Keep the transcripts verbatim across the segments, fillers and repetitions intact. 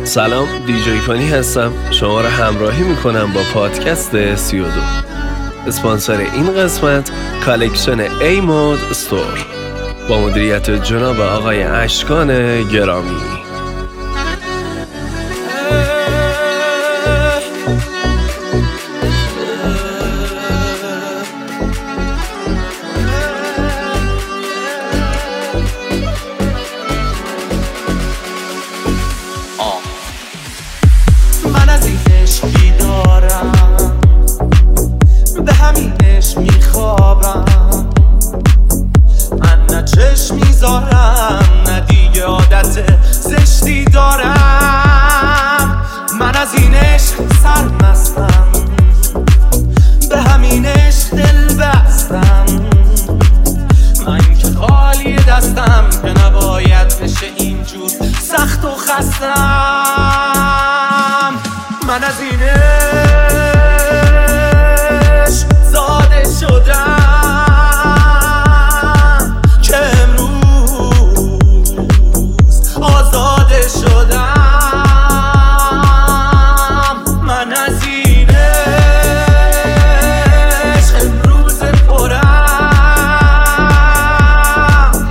سلام، دیجی فانی هستم. شما را همراهی میکنم با پادکست سی و دو. اسپانسر این قسمت کالکشن ای مود استور با مدیریت جناب آقای اشکان گرامی. من از این عشقی دارم، به همینش میخوابم. من نه چشم میذارم نه دیگه عادت زشتی دارم. من از این عشق سرمستم، به همین عشق دل بستم. من که خالی دستم که نباید بشه اینجور سخت و خستم. من از این عشق زاده شدم که امروز آزاده شدم. من از این عشق امروز پرم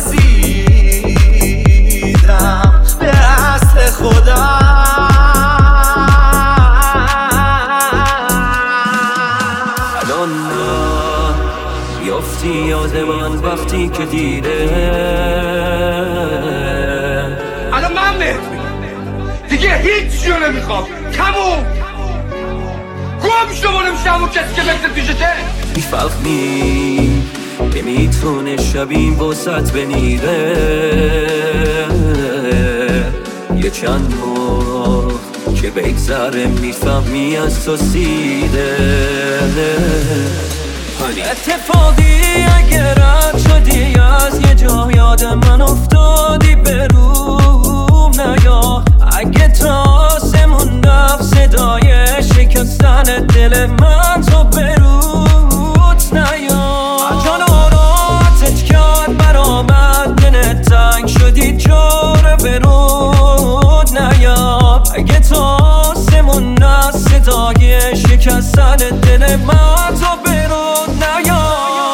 رسیدم به اصل خودم. بیافتی یاد من وقتی که دیده الان من بهت میگم دیگه هیچ چیو نمیخوام، تموم. گم شو برو میشه همون کسی که مثل پیشته. میفهمی نمیتونه شبیم واسط بنیره. یه چند ماه که بگذره میفهمی از تو سیده. اتفاقی اگر رد شدی از یه جا یاد من افتادی بروم نیا. اگه تا آسمون رفت صدای شکستن دل من تو بروت نیا. جان آراتت کرد برامد دلت تنگ شدی جاره بروت نیا. اگه تا آسمون رفت صدای شکستن دل من تو بروت نیا.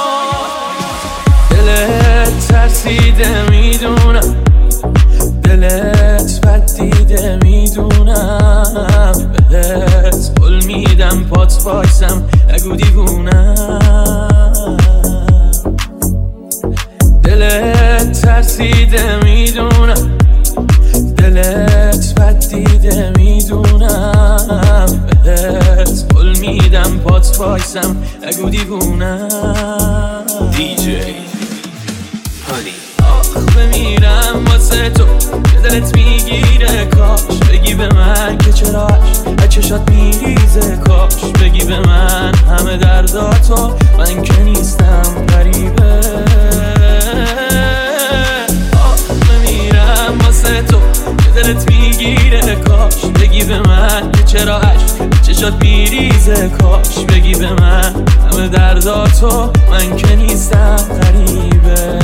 دلت ترسیده میدونم، دلت بد دیده میدونم. بهت قول میدم پات وایسم نگو دیوونم. دلت ترسیده میدونم، دلت بد دیده میدونم. بهت قول میدم پات وایسم نگو دیوونم. دیجی هانی آخ بمیرم واسه تو که دلت میگیره. کاش بگی به من که چراش از چشات میریزه. کاش بگی به من همه درداتو، من که نیستم غریبه. آخ بمیرم واسه تو که دلت میگیره. کاش بگی به من که چرا عشق چشات میریزه. کاش بگی به من همه درداتو، من که نیستم غریبه.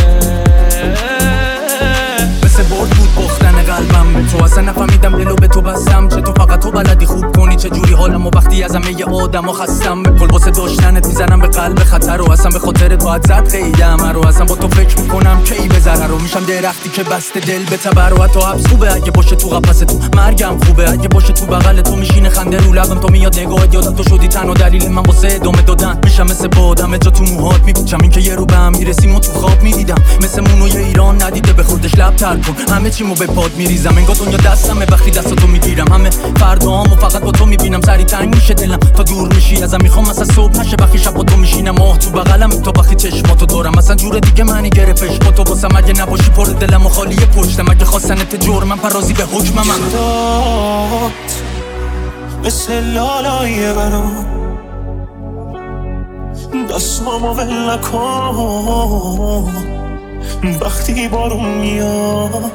مثل برد بود باختن قلبم به تو، اصلا نفهمیدم دلو به تو بستم. چه تو فقط تو بلدی خوب کنی چه جوری حالمو وقتی از همه ی آدم ها خستم. به کل واسه داشتنت میزنم به قلب خطر رو، اصلا به خاطر تو زد خیدم رو. اصلا با تو فکر میکنم کی به ضرر رو میشم درختی که بسته دل به تبر. و حتی حبس خوبه اگه باشه تو قفس تو، مرگم خوبه اگه باشه تو بغل تو. میشینه خنده رو لبم تا میاد نگاهت، یادت تو شدی تنها دلیل من واسه ادامه دادن. میشم مثل بادم جا تو موهات میپوچم، این که یه رو به هم میرسیم و تو خواب میدیدم. مثل مونوی ایران ندیده به خودش لب تر کن، همه چیمو به پاد میریزم. انگار دنیا دستمه وقتی دستاتو میگیرم. همه فردامو فقط با تو میبینم، سری تنگ میشه دلم تا دور میشی ازم. میخوام مثلا صبح نشه وقتی شب با تو میشینم. آه تو بغلم تو وقتی چشماتو دارم، مثلا جور دیگه معنی گرفتش با تو واسم. اگه نباشی پر دلم و خالی پشتم، اگه خواستنت جرمم پرازی به حکم من. مثل لالای برام دستامو ول نکن وقتی بارون میاد.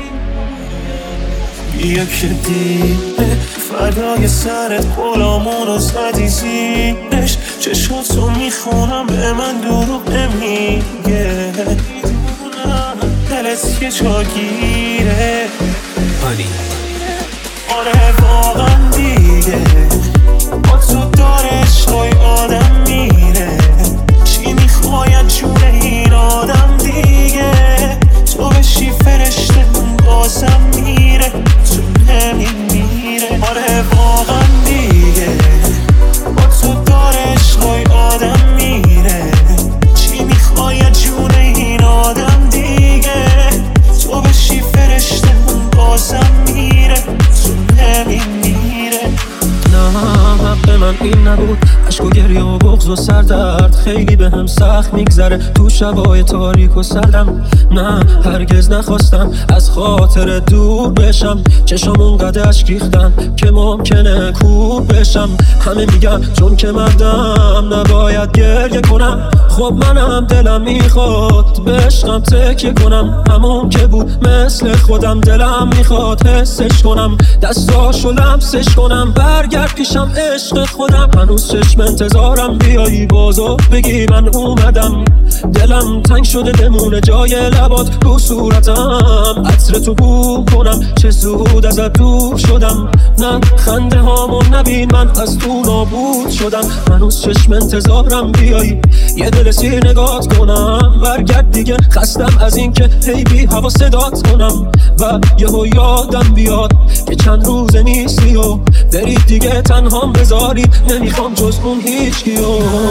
بیا که دیره فردای سرت غلامونو زدی زیرش. چشاتو میخونم به من دروغ نمیگه. دلت یه جا گیره آره واقعا دیگه با تو داره عشقای آدم میره. چی میخواید جون این آدم دیگه؟ تو بشی فرشته من بازم میره، تو نمین میره. آره واقعا دیگه با تو داره عشقای آدم میره. چی میخواید جون این آدم دیگه؟ تو بشی فرشته من بازم میره، تو نمین میره. نه حق من این نبود، عشق و گریه و بغض و سردرد خیلی به هم سخت میگذره تو شبای تاریک و سردم. نه هرگز نخواستم از خاطر دور بشم، چشم اونقدر اشک ریختم که ممکنه کور بشم. همه میگن چون که مردم نباید گریه کنم، خب منم دلم میخواد به عشقم تکیه کنم. همون که بود مثل خودم دلم میخواد حسش کنم، دستاشو لمسش کنم، برگرد پیشم عشق خودم. هنوز چشم انتظارم بیایی بازو بگی من اومدم. دلم تنگ شده بمونه جای لبات رو صورتم، عطر تو بو کنم چه زود ازت دور شدم. نه خنده هامو نبین من از تو نابود شدم. هنوز چشم انتظارم بیایی یه دل سیر نگات کنم، برگرد دیگه خستم از این که هی بی هوا صدات کنم. و یهو یادم بیاد که چند روزه نیستی و برید دیگه تنهام بذاری، نمیخوام جز اون هیچ کیو.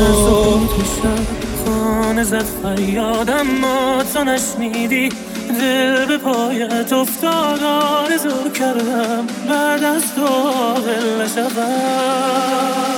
خانه زد فریادم ما تو نشنیدی، دل به پایت افتاد آرزو کردم بعد از تو عاقل نشوم.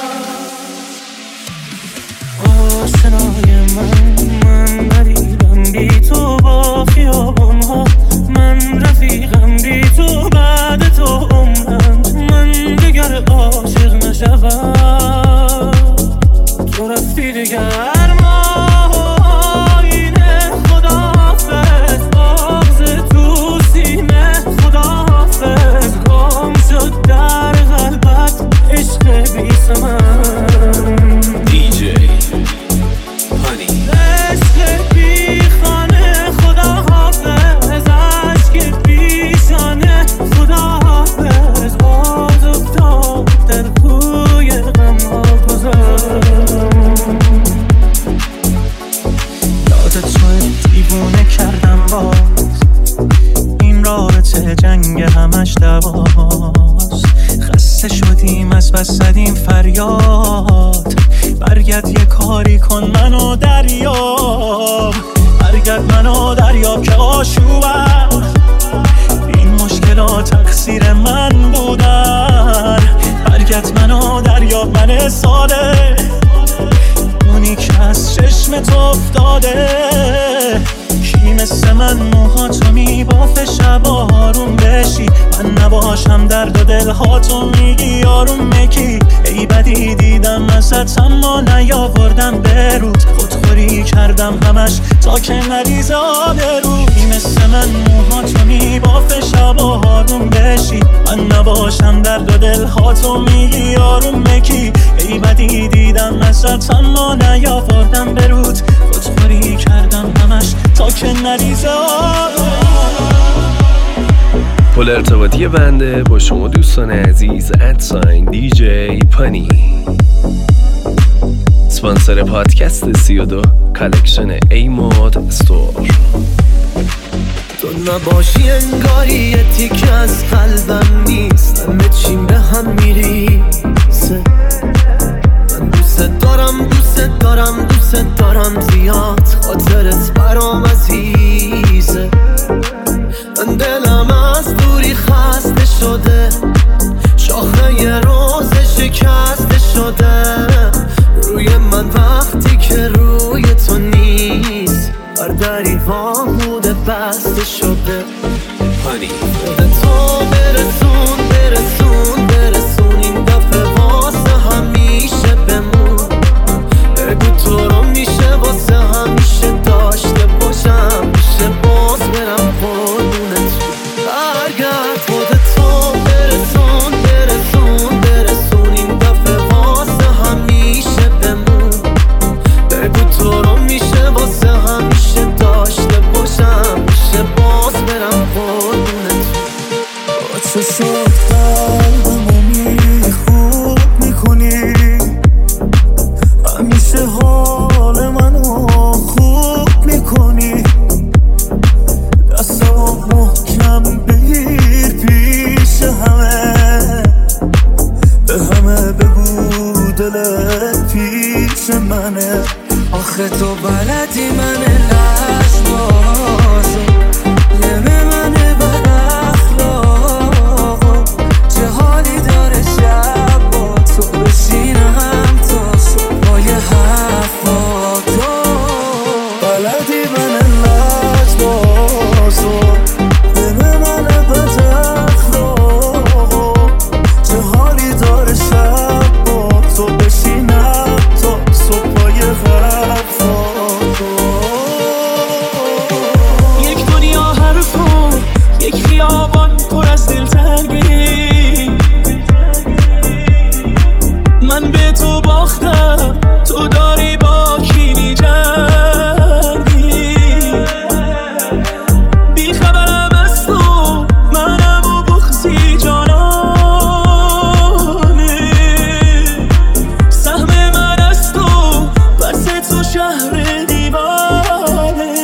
آشنای من من ندیدم بی تو با خیابون ها، من رفیقم بی تو بعد تو عمرم، من دیگر عاشق نشوم. تو رفتی دیگر ماهینه خداحافظ، بغض تو سینه خداحافظ، گم شد در قلبت عشق بی ثمر. دیجی پانی عشق بی خانه خداحافظ، عشق بی شانه خداحافظ، باز افتاد در کوی غم ها گذر. یادت شد دیوونه کردم باز، این رابطه جنگ همش دواست. خسته شدیم از بس زدیم فریاد، برگرد یه کاری کن منو دریاب. برگرد منو دریاب که آشوبم، این مشکلات تقصیر من بودن. برگرد منو دریاب من ساده، اونی که از چشم تو افتاده. کی مثل من موهاتو میبافه شبا آروم بشی، من نباشم درد و دلهاتو میگی آروم مکی. ای بدی دیدم ازت اما نیاوردم برود، خودخوری کردم همش تا که نریزه آبرو. کی مثل من موهاتو میبافه شبا آروم بشی، من نباشم درد و دلهاتو میگی آروم مکی. ای بدی دیدم ازت اما نیاوردم برود، خودخوری کردم همش تا که نریزه آبرو. پل ارتباطی بنده با شما دوستان عزیز ادساین دیجی پانی، اسپانسر پادکست سی و دو کالکشن ای مود استور. تو نباشی انگاری یه تیکه از قلبم نیست، همه چیم به هم میریزه. من دوست دارم دوست دارم دوست دارم زیاد، خاطرت برام عزیزه. من دلم از دوری خسته شده، شاخه یه روز شکسته شده. روی من وقتی که روی تو نیست، بر دریوان بوده بسته شده. پانی به تو برسون برسون برسون، این دفعه واسه همیشه بمون. بگو تو رو میشه واسه همیشه داشته باشم، میشه باز برم قربونت. برگرد خودتو برسون برسون برسون، این دفعه واسه همیشه بمون. بگو تو رو میشه واسه همیشه داشته باشم، میشه باز برم قربونت. با تو شد آخه تو بلدی من لجبازو نمه من بد اخلاقو چه حالی داره شب با تو بشینم تا صبحای حرفاتو بلدی من لجبازو نمه من بد اخلاقو چه حالی داره شب با تو بشینم تا صبحای حرفاتو یک دنیا حرفو یک خیابان پر از دلتنگی من به تو باختم تو داری با کی می‌جنگی بی خبرم از تو منم و بغضی جانانه سهم من از تو پس تو شهر دیوانه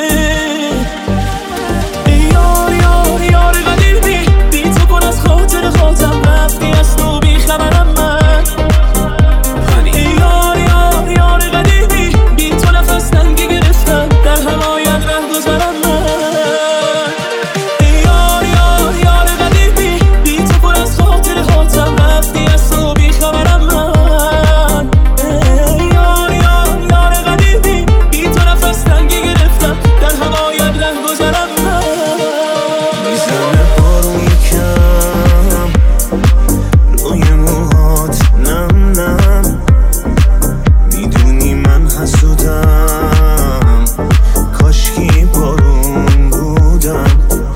ای یار یار یار قدیمی بی تو کن از خاطر خاطرم رفتی از تو بی خبرم من ای یار یار یار قدیمی بی تو نفس تنگی گرفتم در هوایت ره گذرم من ای یار یار یار قدیمی بی تو پر از خاطر خاطرم رفتی از تو بی خبرم من ای یار یار یار قدیمی بی تو نفس تنگی گرفتم در هوایت ره گذرم من میزنه بارون یکم روی موهات نم نم میدونی من حسودم کاشکی بارون بودم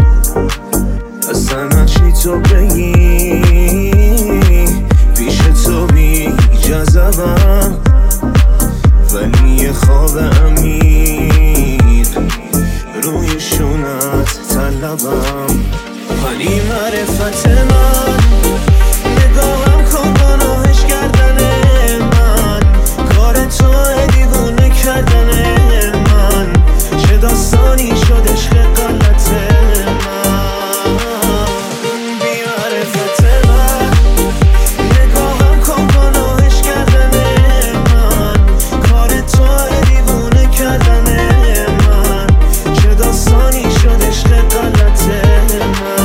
اصلا چی تو بگی پیش تو بی جذبم ولی یه خواب امید روی شونت طلبم ولی معرفت من نگاهم کن گناهش کردن من کار تو دیوونه کردن من چه داستانی شد عشق غلط من بی معرفت من نگاهم کن گناهش کردن من کار تو دیوونه کردن من چه داستانی شد عشق غلط من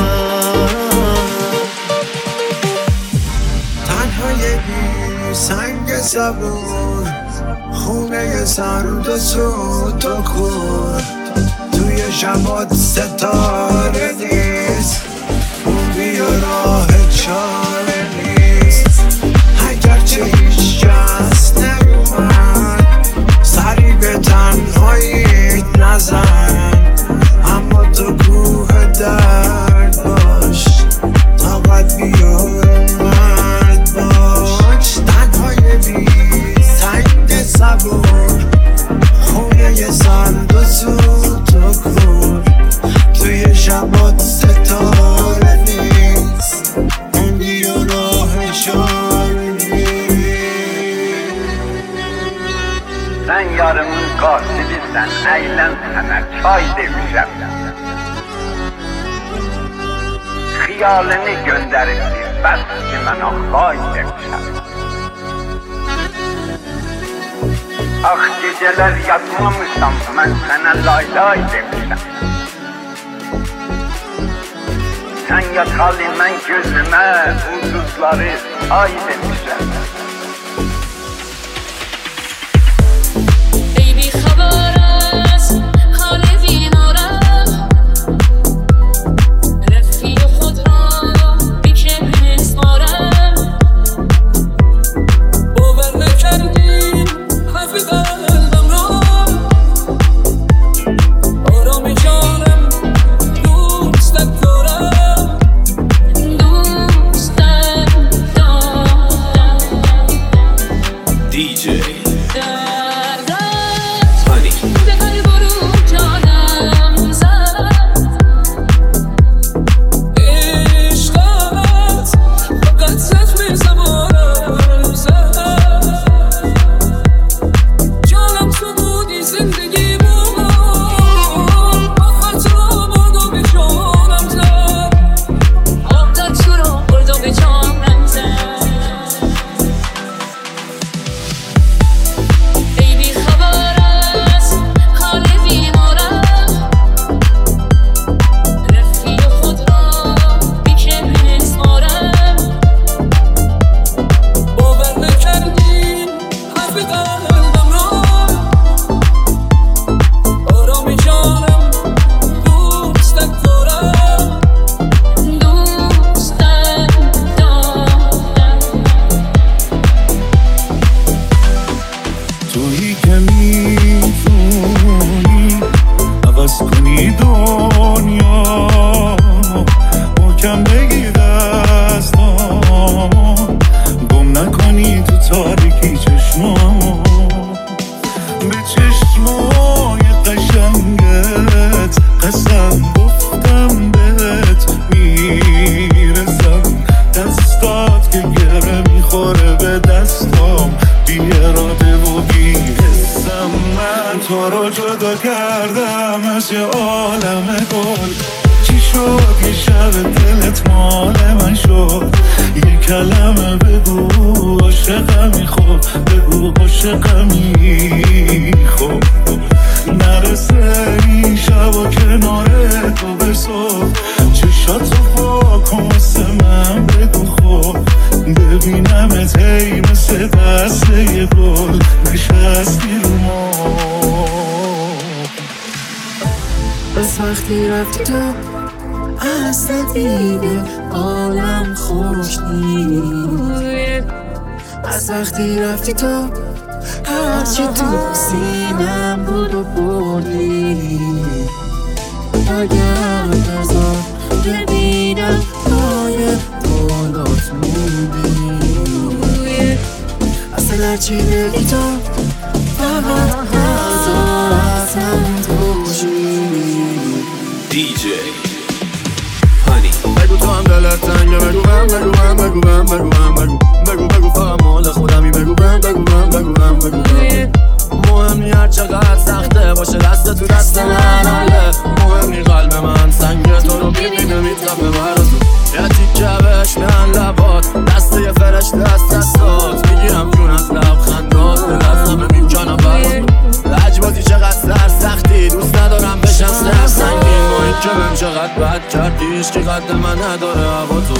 تنهای بی سنگ زبون خونه سرد و سود و کور توی شبات ستاره نیست اون بیا راه چاره نیست اگرچه هیچ کس نیومد سری به تنهاییت نزن اما تو کوه درد باش طاقت بیار مرد باش تنهای بی سنگ صبور خونه یه سند و سود و کور توی شبات ستاره نیست اون بیا راه چاره نیست Sen yarımın katilisən, əylən sənə çay demişəm. Xiyalini göndəribdir, bəs ki mənə xay demişəm. Ax gecələr yatmamışam, mən sənə lay lay demişəm. Sən yatalı mən gözümə ulduzları ay demişəm. Baby خبر از حال وینارم رفیق خود را بیشه بسپارم باور نکردی حرف قلبم را آرام جانم دوستت دارم دوستت دارم شب دلت مال من شد یه کلمه بگو عاشقمی خب بگو عاشقمی خب نرسه این شب و کنار تو به صبح چشاتو با کن واسه من بگو خب ببینمت هی مثل دسته یه گل نشستی رو ما از وقتی رفتی تو اصلا دیگه عالم خوش نیست از وقتی رفتی تو هرچی تو سینم بود و بردی اگر نزار ببینم پای بالات موندی اصلا هرچی بگی تو فقط نزار اصلا توشی دی جی هانی بگو تو هم دلت تنگه بگو من بگو من بگو من بگو من بگو بگو بگو فقط مال خودمی بگو من بگو من بگو من بگو من مهم نی هر چقدر سخته باشه دست تو دست من حاله مهم نی قلب من سنگ تو رو ببینه میتفه برازو یه تیکه بهش میان لبات دست یه فرش دست دستات میگیرم جون از لبخندات دل از همه میکنم برازو لجبازی چقدر سر سختی دوست ندارم بشم سر سنگین ما این که من چقدر بد کردی عشقی قد من نداره هوا تو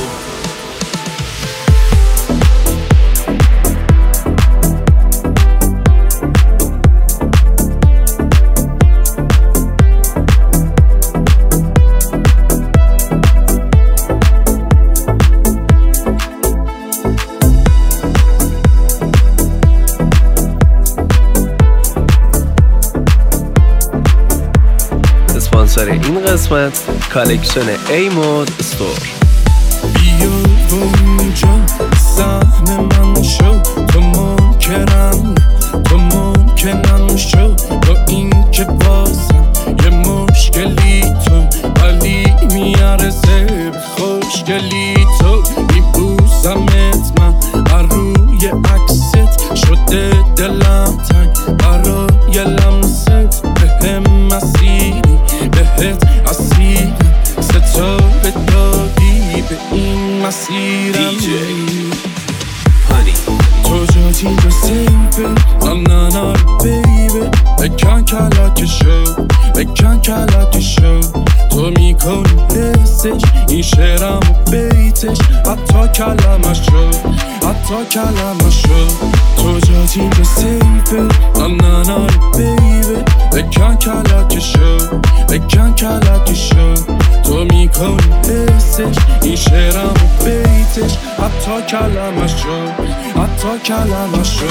اسپانسر این قسمت کالکشن ای مود استور. بیا اونجا سهم من شو تو ممکنم تو ممکنم شو با این که بازم یه مشکلی تو ولی میارزه به خوشگلی تو میبوزمت من بر روی عکست شده دلم تنگ برای لمست بهم مسیری بهت اسیری ستاره دادی به این مسیرم دی جی هانی تو جاتی به سیبه نه نه نه بیبه بکن کلک شو بکن کلک شو تو میکنی حسش این شعرم و بیتش حتی کلمش شو حتی کلمش شو تو جاتی به سیبه نه نه نه بیبه بکن کلک شو بکن کلک شو تو میکنی حسش این شعرم و بیتش حتی کلمش شو حتی کلمش شو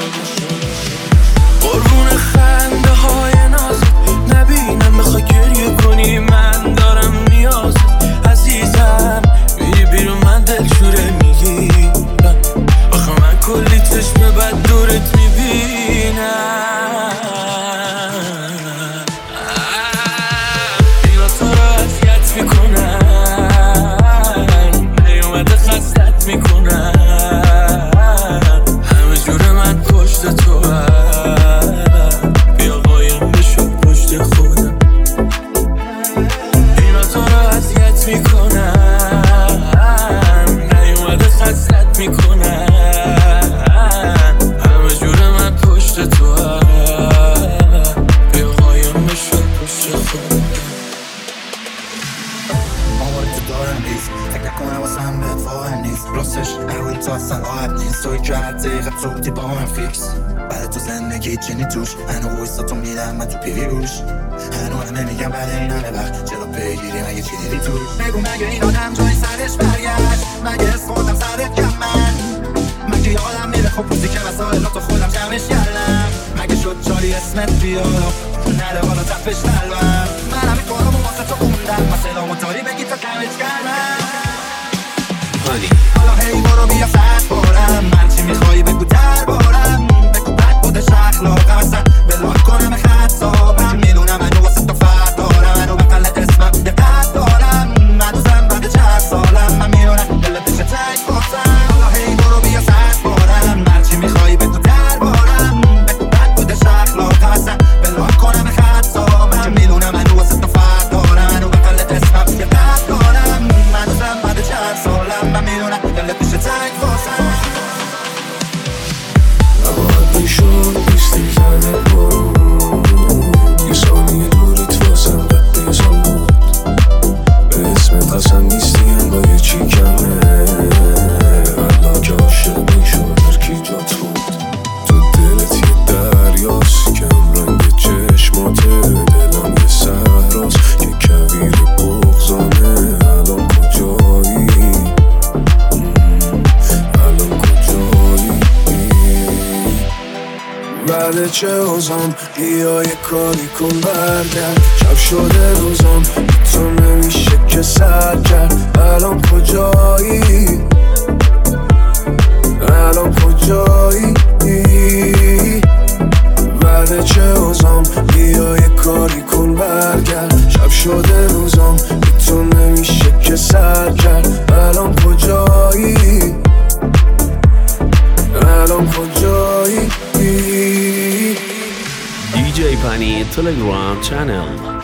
قربون خنده های نازت نبینم بخوای گریه کنی من دارم نیازت عزیزم میری بیرون من دلشوره میگیرم آخه من کلی چشم بد دورت میبینم اینا تو رو اذیت میکنن نیومده خستت میکنن همه جور من پشت تو بیا قایم بشو پشت خودم اینا تو رو اذیت میکنن نیومده خستت میکنن همه جور من پشت تو بیا قایم بشو پشت خودم آواری تو دارم نیست فکر نکنم واسم بهت واقع نیست راستش احوال تو اصلا آب نیست توی که هر دقیقه صوتی با من فیکس بعد تو زندگی چینی توش هنو ویستا تو میدم من تو پیوی روش هنو همه میگم بعد این همه وقت چرا پیگیری مگه چی دیدی توش بگو مگه این آدم جای سرش برگشت مگه اسم خودم سرت کم من مگه یادم میره خب روزی که مسائلاتو خودم جمعش کردم مگه شد جاری اسمت بیاد نره بالا تپش قلبم من همین کارامو واسه تو خوندم مثلا موتوری بگی تا کمش کردم هانی حالا هی برو بیا سخت بارم من چی میخوایی بگو در بارم بگو بد بودش اخلاقم اصلا بلاک کنم خطابم میدونم منو واسه تو فرد دارم منو بقلت اسمم یه قد دارم من دوزم بعد چند سالم من میدونم دلت بشه تنگ بازم حالا هی برو بیا سخت بارم من چی میخوایی بگو در بارم بگو بد بودش اخلاقم اصلا بلاک کنم خطابم میدونم منو واسه تو فرد دارم منو بقلت اسمم یه قد دارم بعد چه اوزام بیا یه کاری کن برگرد شب شده روزام تو نمیشه که سر کرد الان کجایی الان کجایی بعد چه اوزام بیا یه کاری کن برگرد شب شده روزام تو نمیشه که سر کرد الان کجایی الان کجایی دی جی پنی تلگرام چنل